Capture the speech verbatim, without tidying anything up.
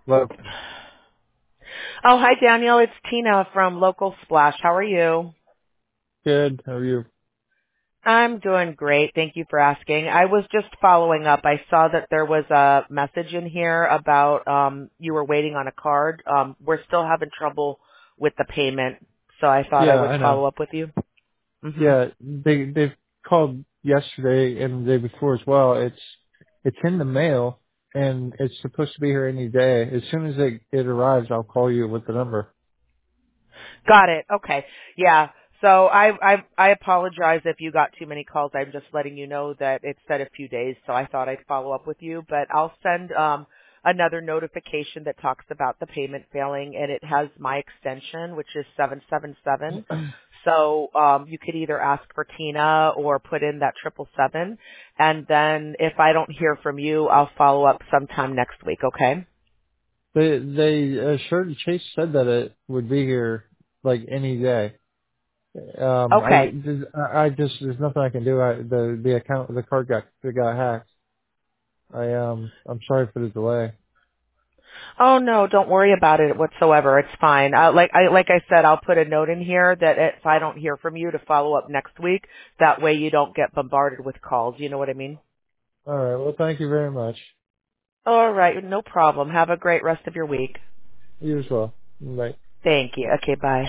Well, Oh, hi Daniel. It's Tina from Local Splash. How are you? good. How are you? I'm doing great. Thank you for asking. I was just following up. I saw that there was a message in here about um you were waiting on a card. Um we're still having trouble with the payment, so I thought I Yeah, would I know. follow up with you. Mhm. Yeah, they they've called yesterday and the day before as well. It's it's in the mail and it's supposed to be here any day. As soon as it it arrives, I'll call you with the number. Got it. Okay. Yeah. So I I I apologize if you got too many calls. I'm just letting you know that it said a few days, so I thought I'd follow up with you, but I'll send um another notification that talks about the payment failing, and it has my extension, which is seven seven seven. So um you could either ask for Tina or put in that triple seven, and then if I don't hear from you, I'll follow up sometime next week, okay? They they assured Chase said that it would be here like any day. Um, I Okay. I just there's nothing I can do. I, the the account the card got it got hacked. I um I'm sorry for the delay. Oh no, don't worry about it whatsoever. It's fine. Uh, like I like I said, I'll put a note in here that if I don't hear from you, to follow up next week. That way you don't get bombarded with calls. You know what I mean? All right. Well, thank you very much. All right, no problem. Have a great rest of your week. You as well. Bye. Thank you. Okay, bye.